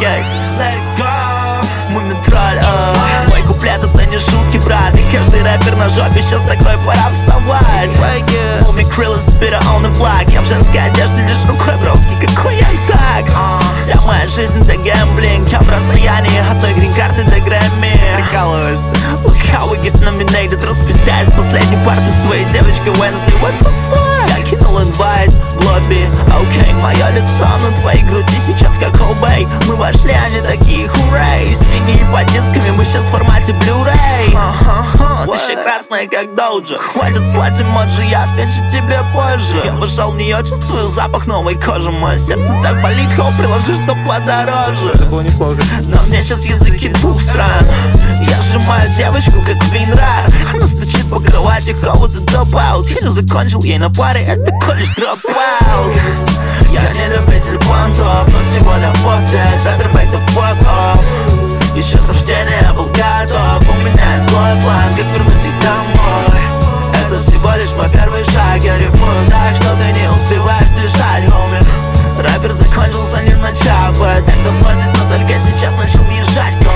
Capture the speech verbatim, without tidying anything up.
окей. Let it go, Мумитроль, а. Мой куплет это не шутки, брат. И каждый рэпер на жопе, сейчас такой, пора вставать. Муми Крилл из Спира on the block. Я в женской одежде лишь рукой, броски, какой я и так. Вся моя жизнь это гэмблинг. Я в расстоянии от той грин-карты до Грэмми. Прикалываешься? Look how we get nominated. Распиздяй с последней парты с твоей девочкой Wednesday. What the fuck? Я кинул инвайт в лобби. Окей, мое лицо на твоей груди сейчас как Обей. Мы вошли, они такие хурей. Синие под дисками, мы сейчас в формате Blu-ray. uh-huh, Ты еще красная как Доуджа. Хватит слать эмоджи, я отвечу тебе позже. Я вошел в нее, чувствую запах новой кожи. Мое сердце так болит, хоп, приложи, что подороже. Это было неплохо. Но мне сейчас языки двух стран. Я сжимаю девочку как Винрар. Она стучит по кровати, кого-то доп-аут. Я не закончил ей на паре, это колледж дроп-аут. Я не любитель понтов, но сегодня fuck that. Рэпер back the fuck off. Еще с рождения был готов. У меня есть свой план, как вернуть их домой. Это всего лишь мой первый шаг. Я рифмую так, что ты не успеваешь дышать, homie. Рэпер закончился, не начав. Я так давно здесь, но только сейчас начал въезжать.